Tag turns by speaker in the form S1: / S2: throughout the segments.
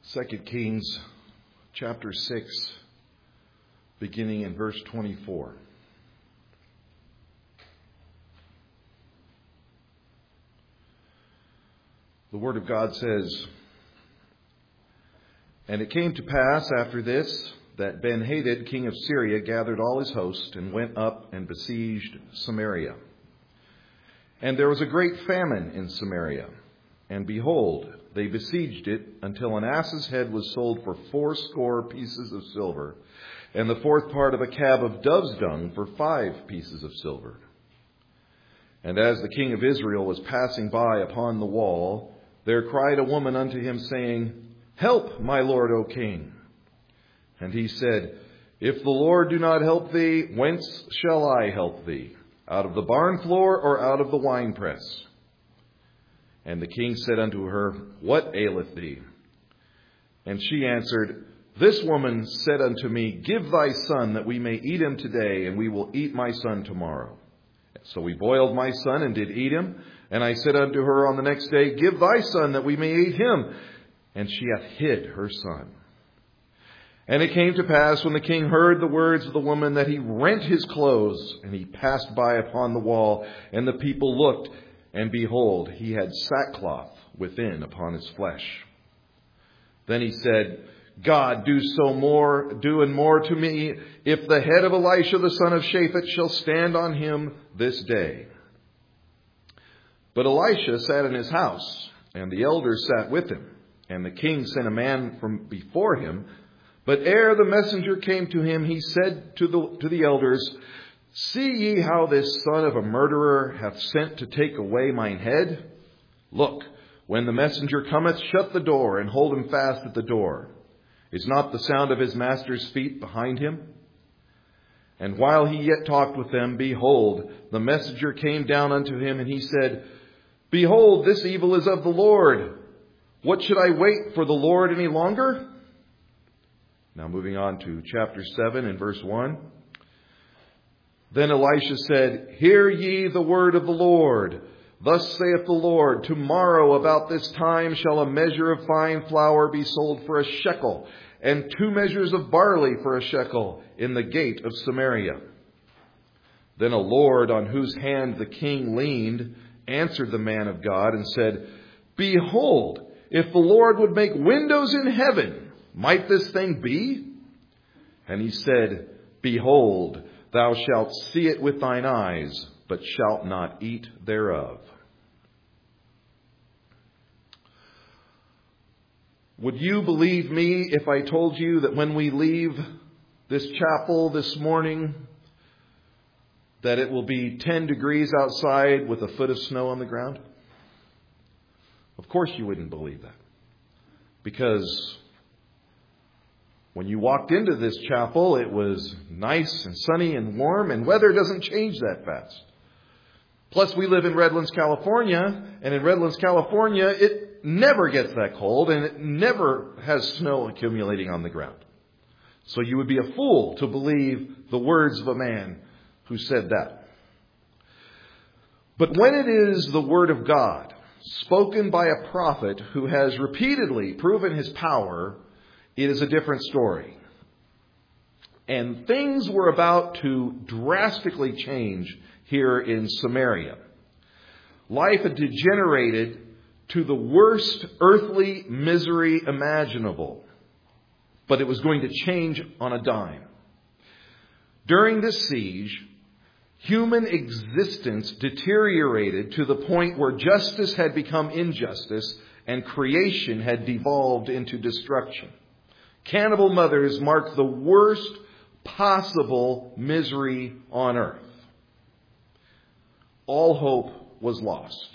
S1: 2 Kings chapter 6, beginning in verse 24. The Word of God says, "And it came to pass after this, that Ben-Hadad, king of Syria, gathered all his host, and went up and besieged Samaria. And there was a great famine in Samaria. And behold, they besieged it until an ass's head was sold for 80 pieces of silver, and the fourth part of a cab of dove's dung for 5 pieces of silver. And as the king of Israel was passing by upon the wall, there cried a woman unto him, saying, Help, my lord, O king. And he said, If the Lord do not help thee, whence shall I help thee? Out of the barn floor or out of the winepress? And the king said unto her, What aileth thee? And she answered, This woman said unto me, Give thy son, that we may eat him today, and we will eat my son tomorrow. So we boiled my son, and did eat him. And I said unto her on the next day, Give thy son, that we may eat him. And she hath hid her son. And it came to pass, when the king heard the words of the woman, that he rent his clothes, and he passed by upon the wall. And the people looked, and behold, he had sackcloth within upon his flesh. Then he said, God, do and more to me, if the head of Elisha the son of Shaphat shall stand on him this day. But Elisha sat in his house, and the elders sat with him. And the king sent a man from before him. But ere the messenger came to him, he said to the elders, See ye how this son of a murderer hath sent to take away mine head? Look, when the messenger cometh, shut the door, and hold him fast at the door. Is not the sound of his master's feet behind him? And while he yet talked with them, behold, the messenger came down unto him, and he said, Behold, this evil is of the Lord. What should I wait for the Lord any longer? Now moving on to chapter 7 and verse 1. Then Elisha said, Hear ye the word of the Lord. Thus saith the Lord, Tomorrow about this time shall a measure of fine flour be sold for a shekel, and 2 measures of barley for a shekel in the gate of Samaria. Then a lord on whose hand the king leaned answered the man of God and said, Behold, if the Lord would make windows in heaven, might this thing be? And he said, Behold, thou shalt see it with thine eyes, but shalt not eat thereof. Would you believe me if I told you that when we leave this chapel this morning, that it will be 10 degrees outside with a foot of snow on the ground? Of course you wouldn't believe that. Because when you walked into this chapel, it was nice and sunny and warm, and weather doesn't change that fast. Plus, we live in Redlands, California, and in Redlands, California, it never gets that cold, and it never has snow accumulating on the ground. So you would be a fool to believe the words of a man who said that. But when it is the word of God, spoken by a prophet who has repeatedly proven his power, it is a different story. And things were about to drastically change here in Samaria. Life had degenerated to the worst earthly misery imaginable. But it was going to change on a dime. During this siege, human existence deteriorated to the point where justice had become injustice and creation had devolved into destruction. Cannibal mothers marked the worst possible misery on earth. All hope was lost.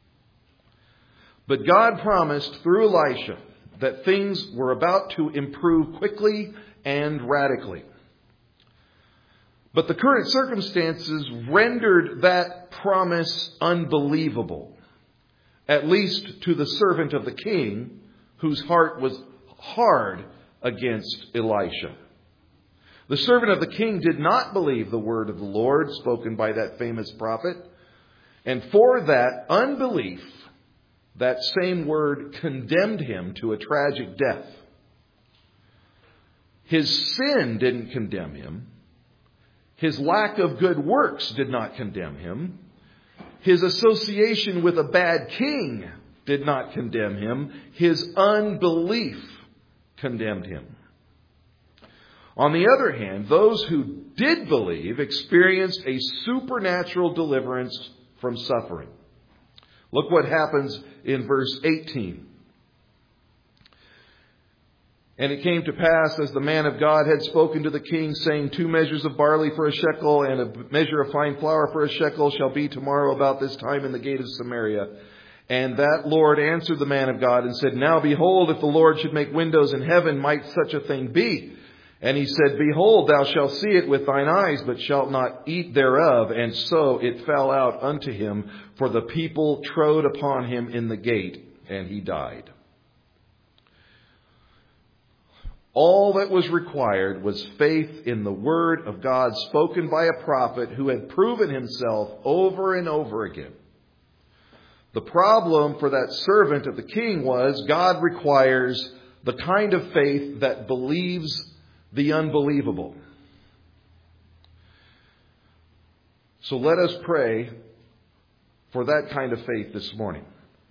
S1: But God promised through Elisha that things were about to improve quickly and radically. But the current circumstances rendered that promise unbelievable, at least to the servant of the king, whose heart was hard against Elisha. The servant of the king did not believe the word of the Lord spoken by that famous prophet. And for that unbelief, that same word condemned him to a tragic death. His sin didn't condemn him. His lack of good works did not condemn him. His association with a bad king did not condemn him. His unbelief condemned him. On the other hand, those who did believe experienced a supernatural deliverance from suffering. Look what happens in verse 18. And it came to pass, as the man of God had spoken to the king, saying, 2 measures of barley for a shekel, and a measure of fine flour for a shekel shall be tomorrow about this time in the gate of Samaria. And that Lord answered the man of God and said, Now behold, if the Lord should make windows in heaven, might such a thing be? And he said, Behold, thou shalt see it with thine eyes, but shalt not eat thereof. And so it fell out unto him, for the people trode upon him in the gate, and he died. All that was required was faith in the word of God spoken by a prophet who had proven himself over and over again. The problem for that servant of the king was God requires the kind of faith that believes the unbelievable. So let us pray for that kind of faith this morning.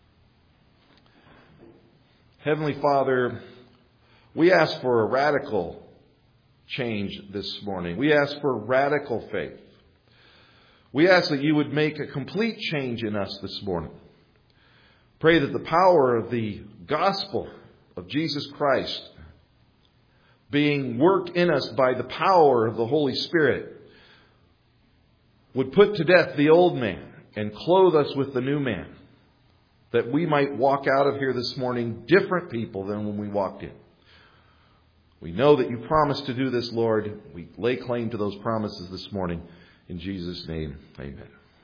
S1: Heavenly Father, we ask for a radical change this morning. We ask for radical faith. We ask that you would make a complete change in us this morning. Pray that the power of the gospel of Jesus Christ, being worked in us by the power of the Holy Spirit, would put to death the old man and clothe us with the new man, that we might walk out of here this morning different people than when we walked in. We know that you promised to do this, Lord. We lay claim to those promises this morning. In Jesus' name, amen.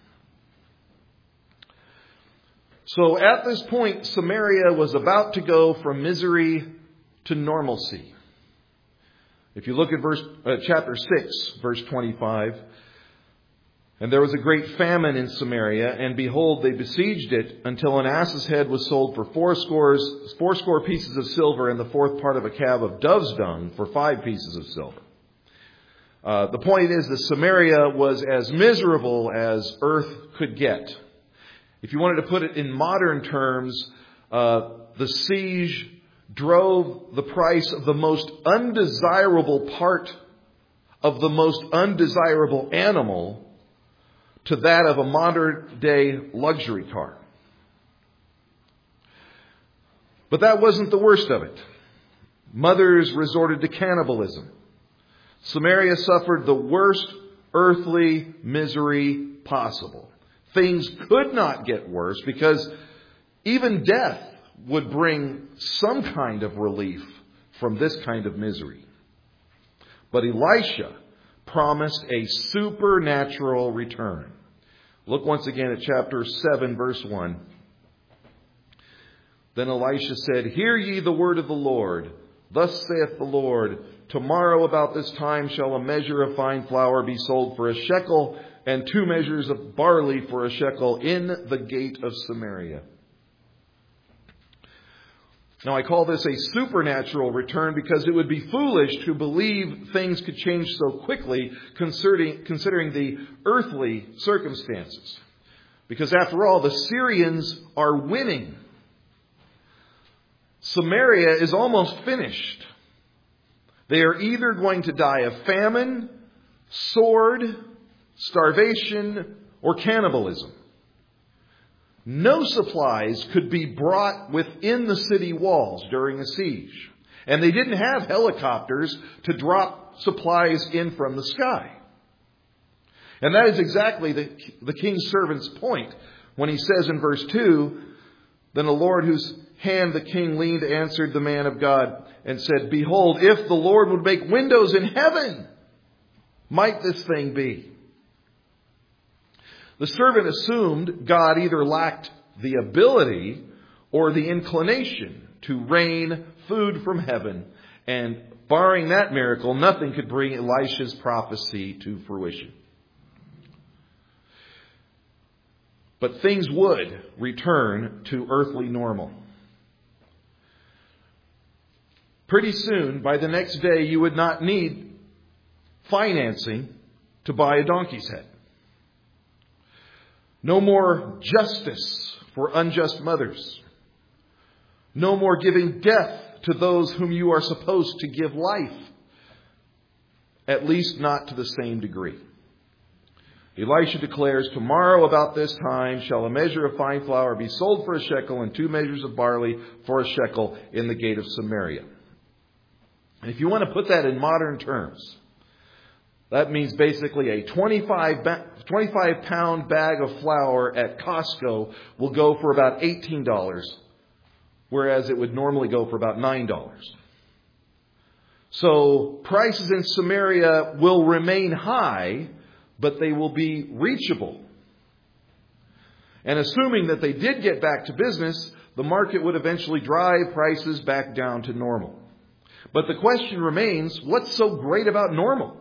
S1: So at this point, Samaria was about to go from misery to normalcy. If you look at chapter 6, verse 25, and there was a great famine in Samaria, and behold, they besieged it until an ass's head was sold for fourscore pieces of silver, and the fourth part of a cab of dove's dung for 5 pieces of silver. The point is that Samaria was as miserable as earth could get. If you wanted to put it in modern terms, the siege drove the price of the most undesirable part of the most undesirable animal to that of a modern-day luxury car. But that wasn't the worst of it. Mothers resorted to cannibalism. Samaria suffered the worst earthly misery possible. Things could not get worse because even death would bring some kind of relief from this kind of misery. But Elisha promised a supernatural return. Look once again at chapter 7, verse 1. Then Elisha said, Hear ye the word of the Lord. Thus saith the Lord, Tomorrow about this time shall a measure of fine flour be sold for a shekel, and 2 measures of barley for a shekel in the gate of Samaria. Now I call this a supernatural return because it would be foolish to believe things could change so quickly considering the earthly circumstances. Because after all, the Syrians are winning. Samaria is almost finished. They are either going to die of famine, sword, starvation, or cannibalism. No supplies could be brought within the city walls during a siege. And they didn't have helicopters to drop supplies in from the sky. And that is exactly the king's servant's point when he says in verse 2, Then the Lord whose hand the king leaned answered the man of God and said, Behold, if the Lord would make windows in heaven, might this thing be? The servant assumed God either lacked the ability or the inclination to rain food from heaven. And barring that miracle, nothing could bring Elisha's prophecy to fruition. But things would return to earthly normal. Pretty soon, by the next day, you would not need financing to buy a donkey's head. No more justice for unjust mothers. No more giving death to those whom you are supposed to give life. At least not to the same degree. Elisha declares, tomorrow about this time shall a measure of fine flour be sold for a shekel and 2 measures of barley for a shekel in the gate of Samaria. And if you want to put that in modern terms, that means basically a 25-pound bag of flour at Costco will go for about $18, whereas it would normally go for about $9. So prices in Samaria will remain high, but they will be reachable. And assuming that they did get back to business, the market would eventually drive prices back down to normal. But the question remains, what's so great about normal?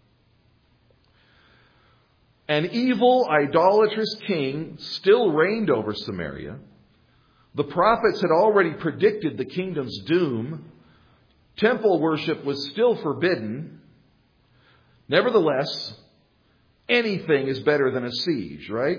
S1: An evil, idolatrous king still reigned over Samaria. The prophets had already predicted the kingdom's doom. Temple worship was still forbidden. Nevertheless, anything is better than a siege, right?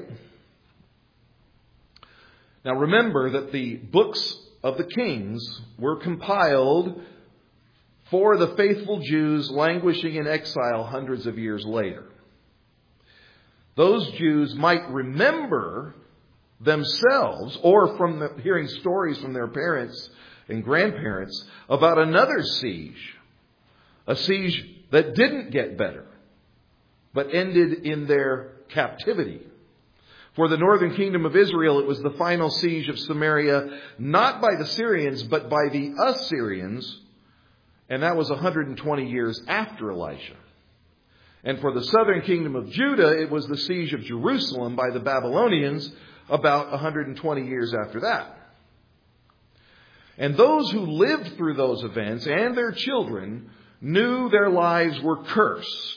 S1: Now remember that the books of the Kings were compiled for the faithful Jews languishing in exile hundreds of years later. Those Jews might remember themselves, or from hearing stories from their parents and grandparents, about another siege. A siege that didn't get better, but ended in their captivity. For the northern kingdom of Israel, it was the final siege of Samaria, not by the Syrians, but by the Assyrians. And that was 120 years after Elisha. And for the southern kingdom of Judah, it was the siege of Jerusalem by the Babylonians about 120 years after that. And those who lived through those events and their children knew their lives were cursed.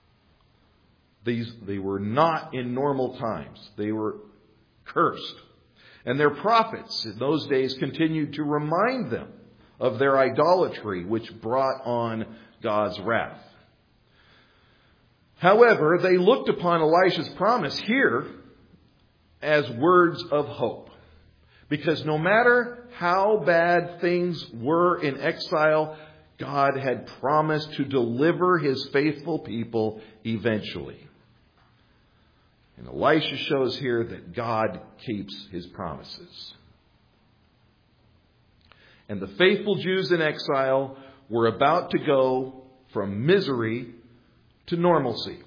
S1: They were not in normal times. They were cursed. And their prophets in those days continued to remind them of their idolatry, which brought on God's wrath. However, they looked upon Elisha's promise here as words of hope. Because no matter how bad things were in exile, God had promised to deliver His faithful people eventually. And Elisha shows here that God keeps His promises. And the faithful Jews in exile were about to go from misery to normalcy.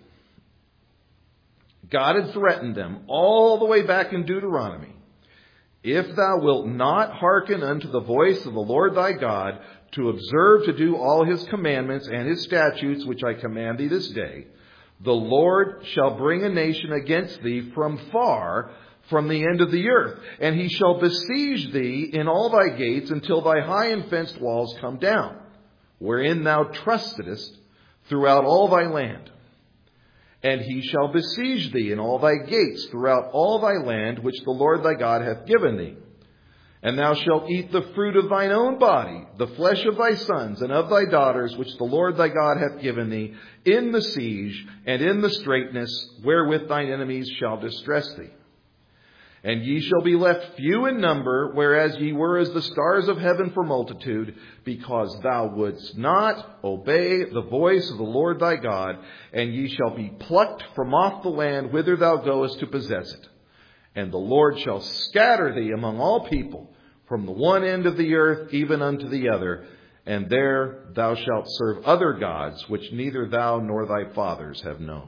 S1: God had threatened them all the way back in Deuteronomy. If thou wilt not hearken unto the voice of the Lord thy God, to observe to do all His commandments and His statutes, which I command thee this day, the Lord shall bring a nation against thee from far, from the end of the earth. And he shall besiege thee in all thy gates until thy high and fenced walls come down, wherein thou trustedest throughout all thy land. And he shall besiege thee in all thy gates throughout all thy land, which the Lord thy God hath given thee. And thou shalt eat the fruit of thine own body, the flesh of thy sons and of thy daughters, which the Lord thy God hath given thee, in the siege and in the straitness, wherewith thine enemies shall distress thee. And ye shall be left few in number, whereas ye were as the stars of heaven for multitude, because thou wouldst not obey the voice of the Lord thy God, and ye shall be plucked from off the land whither thou goest to possess it. And the Lord shall scatter thee among all people, from the one end of the earth even unto the other, and there thou shalt serve other gods, which neither thou nor thy fathers have known.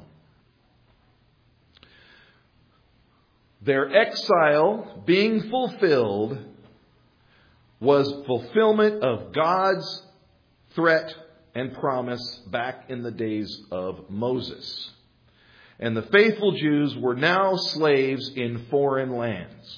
S1: Their exile being fulfilled was fulfillment of God's threat and promise back in the days of Moses. And the faithful Jews were now slaves in foreign lands.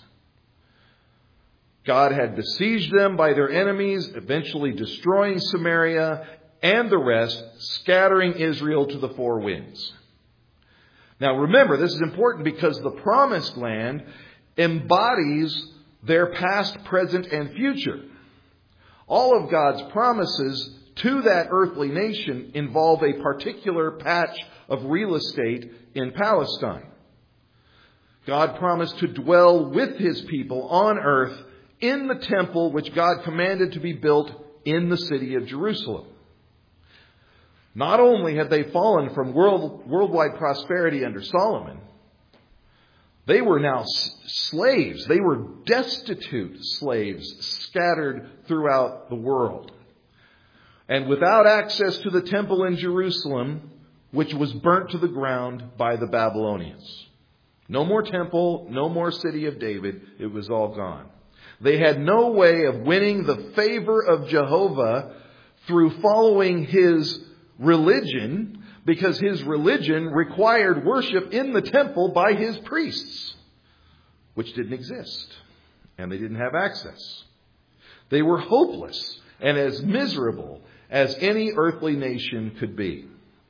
S1: God had besieged them by their enemies, eventually destroying Samaria and the rest, scattering Israel to the four winds. Now remember, this is important because the promised land embodies their past, present, and future. All of God's promises to that earthly nation involve a particular patch of real estate in Palestine. God promised to dwell with His people on earth in the temple which God commanded to be built in the city of Jerusalem. Not only had they fallen from worldwide prosperity under Solomon, they were now slaves. They were destitute slaves scattered throughout the world. And without access to the temple in Jerusalem, which was burnt to the ground by the Babylonians. No more temple, no more city of David. It was all gone. They had no way of winning the favor of Jehovah through following His religion, because His religion required worship in the temple by His priests, which didn't exist, and they didn't have access. They were hopeless and as miserable as any earthly nation could be.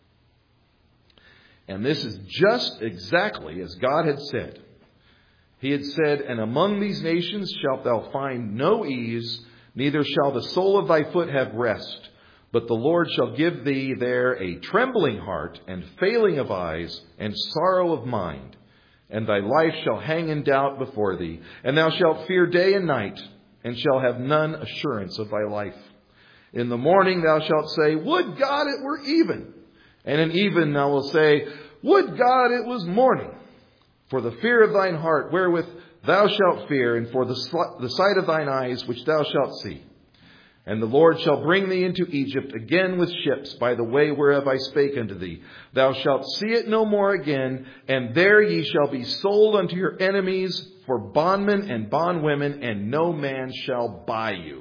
S1: And this is just exactly as God had said. He had said, "And among these nations shalt thou find no ease, neither shall the sole of thy foot have rest. But the Lord shall give thee there a trembling heart, and failing of eyes, and sorrow of mind. And thy life shall hang in doubt before thee. And thou shalt fear day and night, and shall have none assurance of thy life. In the morning thou shalt say, Would God it were even! And in even thou wilt say, Would God it was morning! For the fear of thine heart wherewith thou shalt fear, and for the sight of thine eyes which thou shalt see. And the Lord shall bring thee into Egypt again with ships by the way whereof I spake unto thee. Thou shalt see it no more again, and there ye shall be sold unto your enemies for bondmen and bondwomen, and no man shall buy you."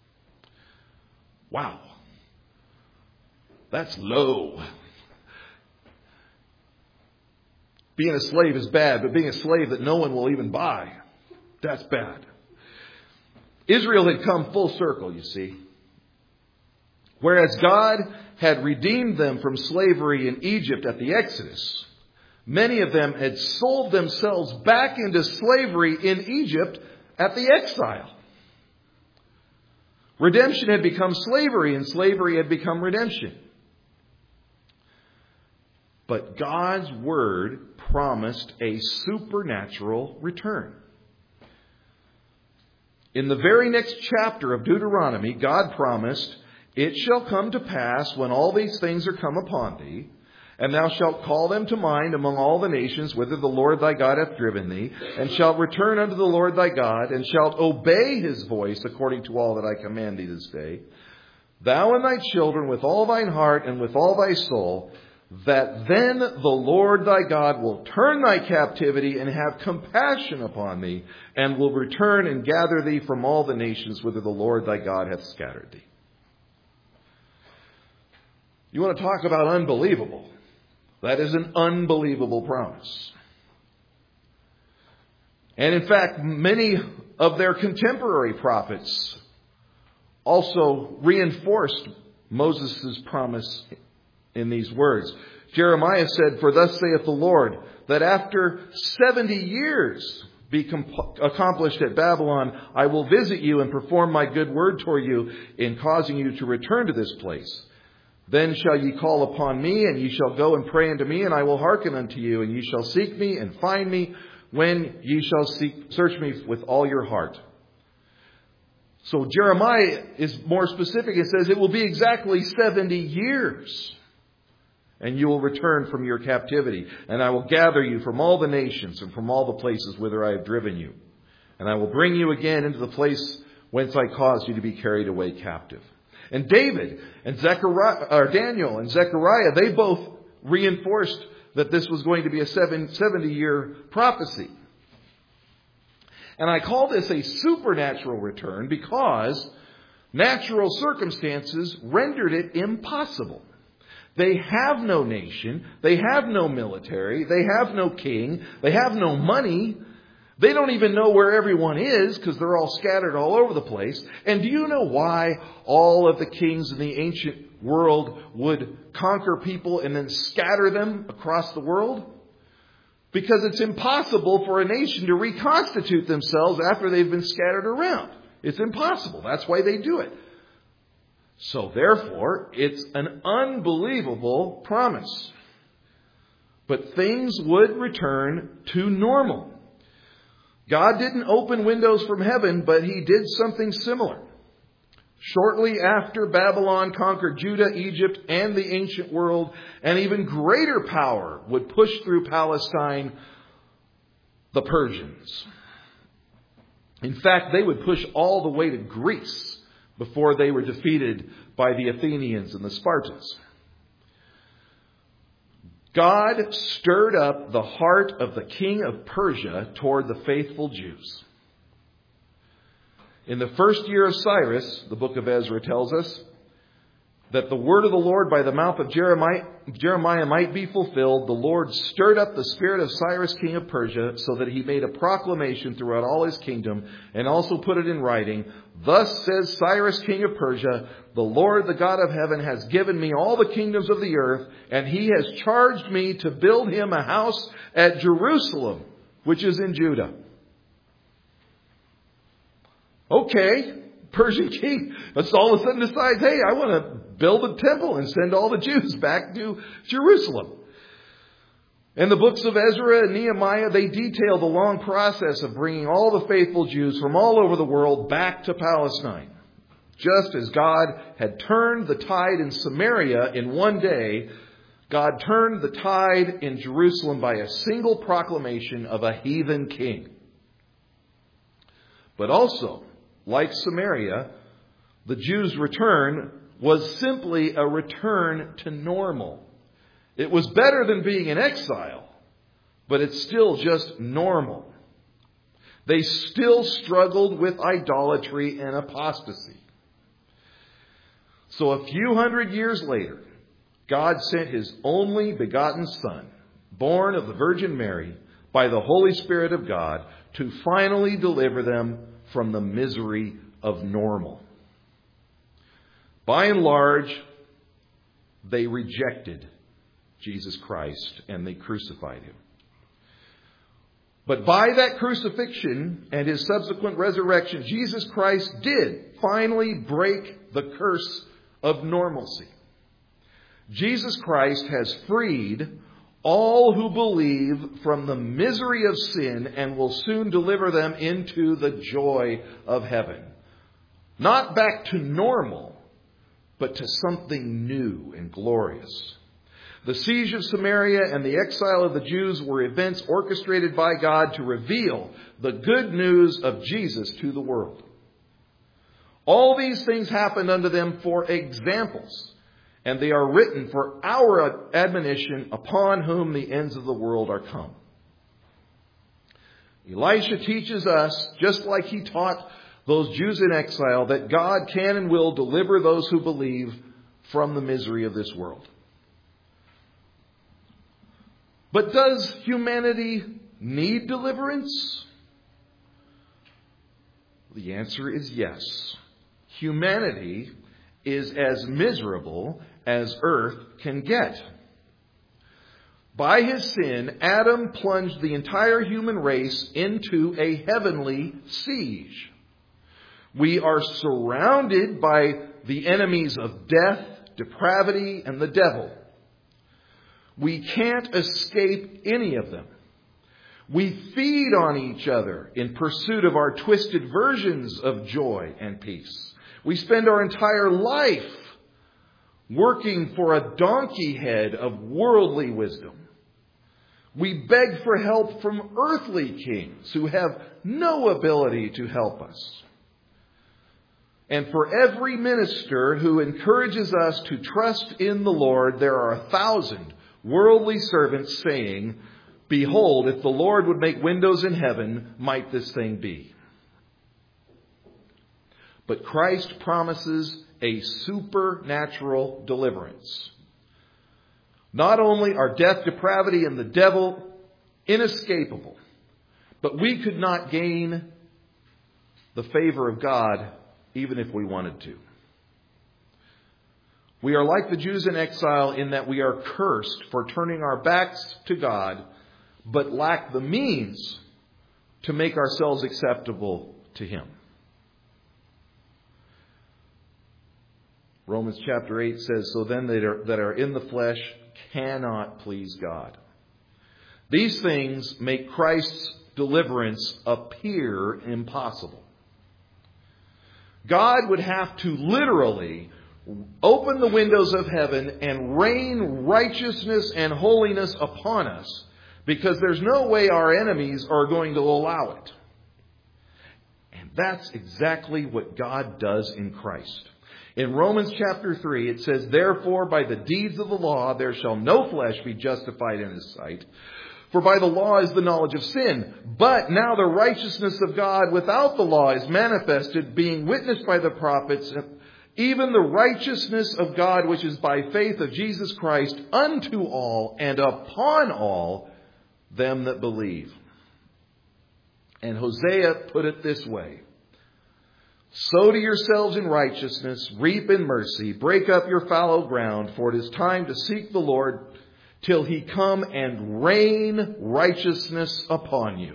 S1: Wow. That's low. Being a slave is bad, but being a slave that no one will even buy, that's bad. Israel had come full circle, you see. Whereas God had redeemed them from slavery in Egypt at the Exodus, many of them had sold themselves back into slavery in Egypt at the exile. Redemption had become slavery, and slavery had become redemption. But God's word promised a supernatural return. In the very next chapter of Deuteronomy, God promised, "It shall come to pass when all these things are come upon thee, and thou shalt call them to mind among all the nations whither the Lord thy God hath driven thee, and shalt return unto the Lord thy God, and shalt obey His voice according to all that I command thee this day, thou and thy children with all thine heart and with all thy soul, that then the Lord thy God will turn thy captivity and have compassion upon thee, and will return and gather thee from all the nations whither the Lord thy God hath scattered thee." You want to talk about unbelievable? That is an unbelievable promise. And in fact, many of their contemporary prophets also reinforced Moses' promise in these words. Jeremiah said, "For thus saith the Lord, that after 70 years be accomplished at Babylon, I will visit you and perform my good word toward you in causing you to return to this place. Then shall ye call upon me, and ye shall go and pray unto me, and I will hearken unto you, and ye shall seek me and find me when ye shall search me with all your heart." So Jeremiah is more specific. It says it will be exactly 70 years. And you will return from your captivity. And I will gather you from all the nations and from all the places whither I have driven you. And I will bring you again into the place whence I caused you to be carried away captive. And David and Daniel and Zechariah, they both reinforced that this was going to be a 70-year prophecy. And I call this a supernatural return because natural circumstances rendered it impossible. They have no nation. They have no military. They have no king. They have no money. They don't even know where everyone is because they're all scattered all over the place. And do you know why all of the kings in the ancient world would conquer people and then scatter them across the world? Because it's impossible for a nation to reconstitute themselves after they've been scattered around. It's impossible. That's why they do it. So therefore, it's an unbelievable promise. But things would return to normal. God didn't open windows from heaven, but He did something similar. Shortly after Babylon conquered Judah, Egypt, and the ancient world, an even greater power would push through Palestine, the Persians. In fact, they would push all the way to Greece before they were defeated by the Athenians and the Spartans. God stirred up the heart of the king of Persia toward the faithful Jews. In the first year of Cyrus, the book of Ezra tells us, that the word of the Lord by the mouth of Jeremiah might be fulfilled, the Lord stirred up the spirit of Cyrus, king of Persia, so that he made a proclamation throughout all his kingdom, and also put it in writing. Thus says Cyrus, king of Persia, the Lord, the God of heaven, has given me all the kingdoms of the earth, and He has charged me to build Him a house at Jerusalem, which is in Judah. Okay, Persian king, that's all of a sudden decides, hey, I want to build a temple and send all the Jews back to Jerusalem. And the books of Ezra and Nehemiah, they detail the long process of bringing all the faithful Jews from all over the world back to Palestine. Just as God had turned the tide in Samaria in one day, God turned the tide in Jerusalem by a single proclamation of a heathen king. But also, like Samaria, the Jews' return was simply a return to normal. It was better than being in exile, but it's still just normal. They still struggled with idolatry and apostasy. So a few hundred years later, God sent His only begotten Son, born of the Virgin Mary, by the Holy Spirit of God, to finally deliver them from the misery of normal. By and large, they rejected Jesus Christ and they crucified Him. But by that crucifixion and His subsequent resurrection, Jesus Christ did finally break the curse of normalcy. Jesus Christ has freed all who believe from the misery of sin and will soon deliver them into the joy of heaven. Not back to normal, but to something new and glorious. The siege of Samaria and the exile of the Jews were events orchestrated by God to reveal the good news of Jesus to the world. All these things happened unto them for examples, and they are written for our admonition, upon whom the ends of the world are come. Elisha teaches us, just like he taught those Jews in exile, that God can and will deliver those who believe from the misery of this world. But does humanity need deliverance? The answer is yes. Humanity is as miserable as earth can get. By his sin, Adam plunged the entire human race into a heavenly siege. We are surrounded by the enemies of death, depravity, and the devil. We can't escape any of them. We feed on each other in pursuit of our twisted versions of joy and peace. We spend our entire life working for a donkey head of worldly wisdom. We beg for help from earthly kings who have no ability to help us. And for every minister who encourages us to trust in the Lord, there are 1,000 worldly servants saying, "Behold, if the Lord would make windows in heaven, might this thing be?" But Christ promises a supernatural deliverance. Not only are death, depravity, and the devil inescapable, but we could not gain the favor of God even if we wanted to. We are like the Jews in exile in that we are cursed for turning our backs to God, but lack the means to make ourselves acceptable to Him. Romans chapter 8 says, so then that are in the flesh cannot please God. These things make Christ's deliverance appear impossible. God would have to literally open the windows of heaven and rain righteousness and holiness upon us, because there's no way our enemies are going to allow it. And that's exactly what God does in Christ. In Romans chapter 3, it says, therefore, by the deeds of the law, there shall no flesh be justified in His sight. For by the law is the knowledge of sin. But now the righteousness of God without the law is manifested, being witnessed by the prophets, even the righteousness of God which is by faith of Jesus Christ unto all and upon all them that believe. And Hosea put it this way. Sow to yourselves in righteousness, reap in mercy, break up your fallow ground, for it is time to seek the Lord till He come and rain righteousness upon you.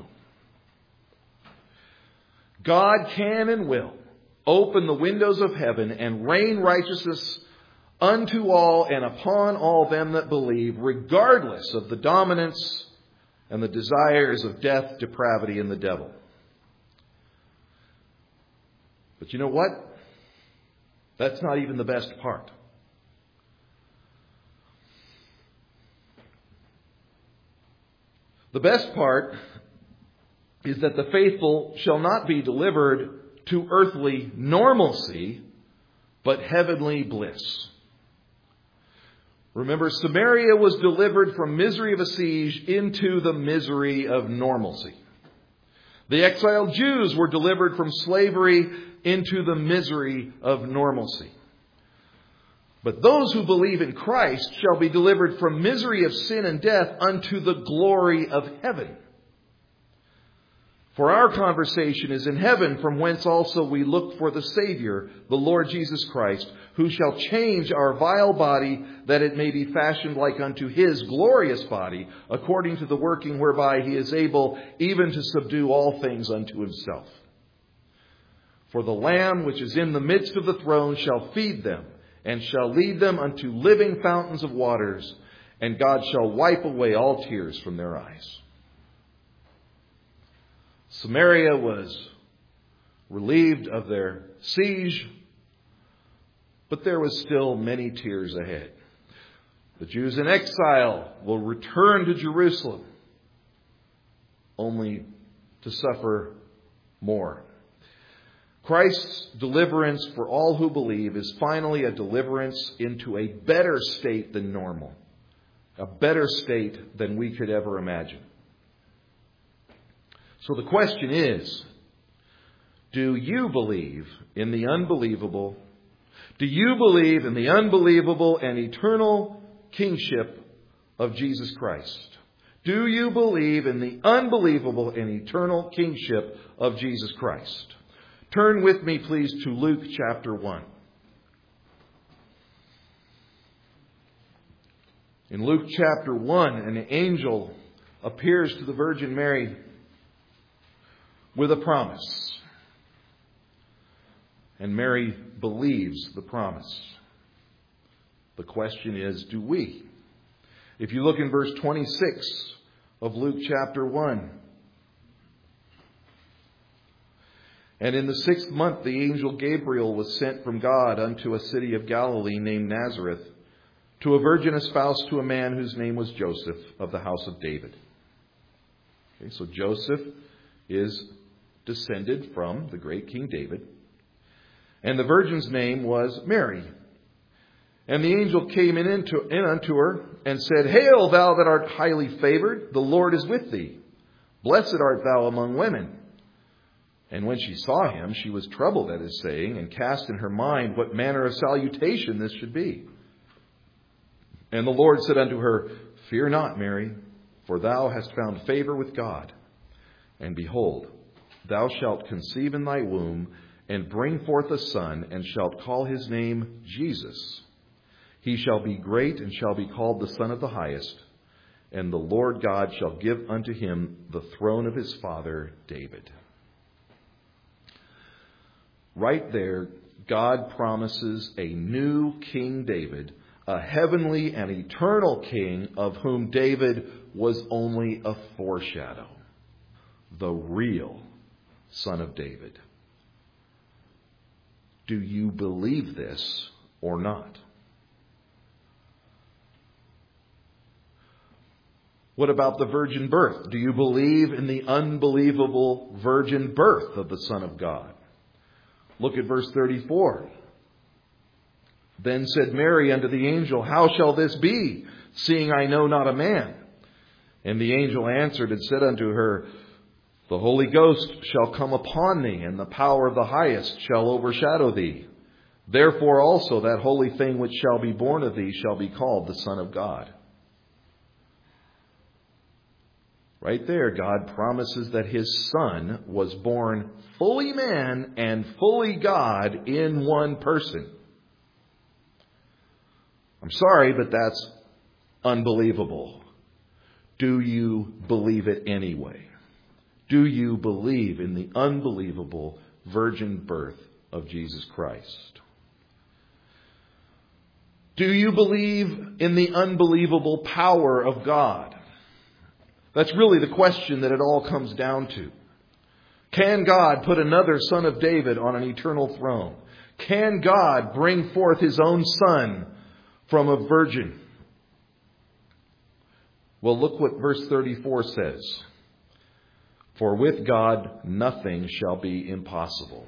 S1: God can and will open the windows of heaven and rain righteousness unto all and upon all them that believe, regardless of the dominance and the desires of death, depravity, and the devil. But you know what? That's not even the best part. The best part is that the faithful shall not be delivered to earthly normalcy, but heavenly bliss. Remember, Samaria was delivered from misery of a siege into the misery of normalcy. The exiled Jews were delivered from slavery into the misery of normalcy. But those who believe in Christ shall be delivered from misery of sin and death unto the glory of heaven. For our conversation is in heaven, from whence also we look for the Savior, the Lord Jesus Christ, who shall change our vile body, that it may be fashioned like unto His glorious body, according to the working whereby He is able even to subdue all things unto Himself. For the Lamb which is in the midst of the throne shall feed them, and shall lead them unto living fountains of waters, and God shall wipe away all tears from their eyes. Samaria was relieved of their siege, but there was still many tears ahead. The Jews in exile will return to Jerusalem, only to suffer more. Christ's deliverance for all who believe is finally a deliverance into a better state than normal, a better state than we could ever imagine. So the question is, do you believe in the unbelievable? Do you believe in the unbelievable and eternal kingship of Jesus Christ? Do you believe in the unbelievable and eternal kingship of Jesus Christ? Turn with me, please, to Luke chapter 1. In Luke chapter 1, an angel appears to the Virgin Mary with a promise. And Mary believes the promise. The question is, do we? If you look in verse 26 of Luke chapter 1. And in the 6th month, the angel Gabriel was sent from God unto a city of Galilee named Nazareth, to a virgin espoused to a man whose name was Joseph, of the house of David. Okay, so Joseph is descended from the great King David. And the virgin's name was Mary. And the angel came in unto her and said, Hail, thou that art highly favored, the Lord is with thee. Blessed art thou among women. And when she saw him, she was troubled at his saying, and cast in her mind what manner of salutation this should be. And the Lord said unto her, Fear not, Mary, for thou hast found favor with God. And behold, thou shalt conceive in thy womb, and bring forth a son, and shalt call his name Jesus. He shall be great, and shall be called the Son of the Highest. and the Lord God shall give unto him the throne of his father David. Right there, God promises a new King David, a heavenly and eternal king of whom David was only a foreshadow, the real Son of David. Do you believe this or not? What about the virgin birth? Do you believe in the unbelievable virgin birth of the Son of God? Look at verse 34. Then said Mary unto the angel, How shall this be, seeing I know not a man? And the angel answered and said unto her, The Holy Ghost shall come upon thee, and the power of the highest shall overshadow thee. Therefore also that holy thing which shall be born of thee shall be called the Son of God. Right there, God promises that his Son was born fully man and fully God in one person. I'm sorry, but that's unbelievable. Do you believe it anyway? Do you believe in the unbelievable virgin birth of Jesus Christ? Do you believe in the unbelievable power of God? That's really the question that it all comes down to. Can God put another son of David on an eternal throne? Can God bring forth his own son from a virgin? Well, look what verse 34 says. For with God nothing shall be impossible.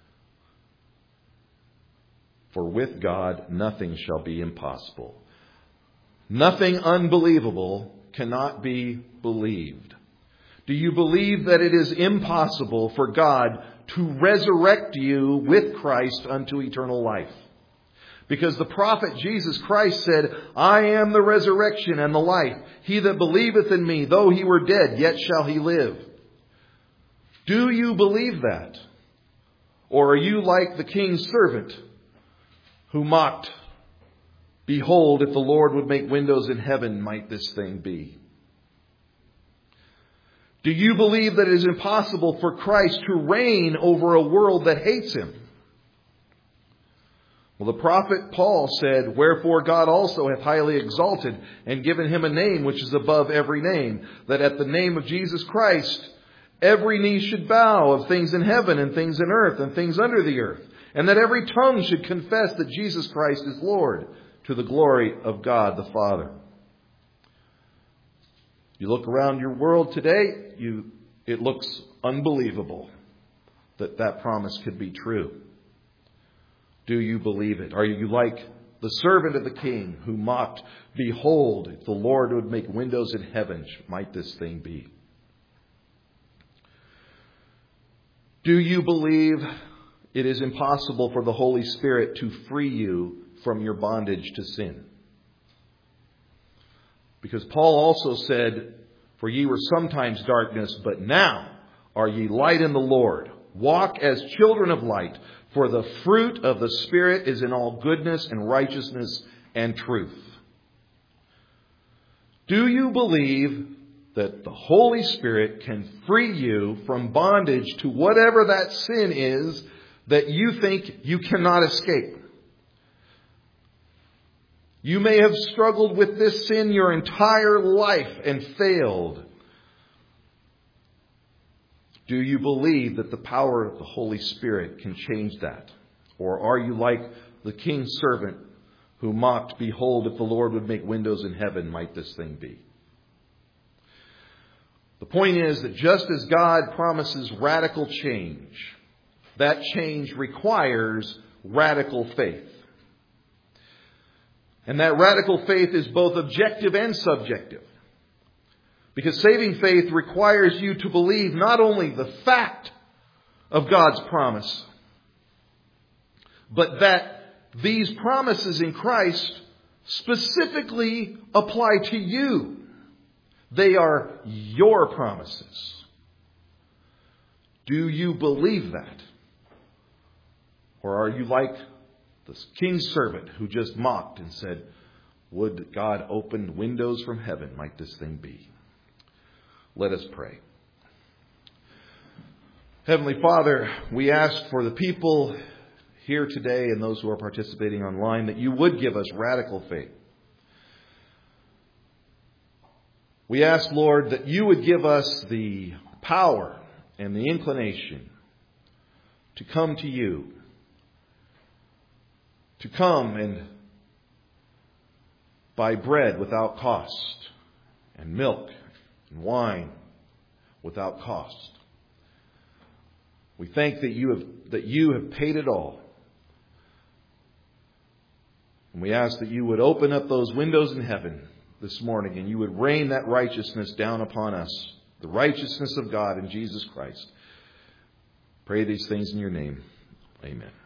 S1: For with God nothing shall be impossible. Nothing unbelievable cannot be believed. Do you believe that it is impossible for God to resurrect you with Christ unto eternal life? Because the prophet Jesus Christ said, I am the resurrection and the life. He that believeth in me, though he were dead, yet shall he live. Do you believe that? Or are you like the king's servant who mocked, Behold, if the Lord would make windows in heaven, might this thing be? Do you believe that it is impossible for Christ to reign over a world that hates him? Well, the prophet Paul said, Wherefore God also hath highly exalted and given him a name which is above every name, that at the name of Jesus Christ every knee should bow, of things in heaven and things in earth and things under the earth, and that every tongue should confess that Jesus Christ is Lord, to the glory of God the Father. You look around your world today, it looks unbelievable that that promise could be true. Do you believe it? Are you like the servant of the king who mocked, Behold, if the Lord would make windows in heaven, might this thing be? Do you believe it is impossible for the Holy Spirit to free you from your bondage to sin? Because Paul also said, For ye were sometimes darkness, but now are ye light in the Lord. Walk as children of light, for the fruit of the Spirit is in all goodness and righteousness and truth. Do you believe that the Holy Spirit can free you from bondage to whatever that sin is that you think you cannot escape? You may have struggled with this sin your entire life and failed. Do you believe that the power of the Holy Spirit can change that? Or are you like the king's servant who mocked, Behold, if the Lord would make windows in heaven, might this thing be? The point is that just as God promises radical change, that change requires radical faith. And that radical faith is both objective and subjective. Because saving faith requires you to believe not only the fact of God's promise, but that these promises in Christ specifically apply to you. They are your promises. Do you believe that? Or are you like the king's servant who just mocked and said, Would God open windows from heaven might this thing be. Let us pray. Heavenly Father, we ask for the people here today and those who are participating online that you would give us radical faith. We ask, Lord, that you would give us the power and the inclination to come to you, to come and buy bread without cost, and milk and wine without cost. We thank that you have paid it all. And we ask that you would open up those windows in heaven this morning and you would rain that righteousness down upon us, the righteousness of God in Jesus Christ. Pray these things in your name. Amen.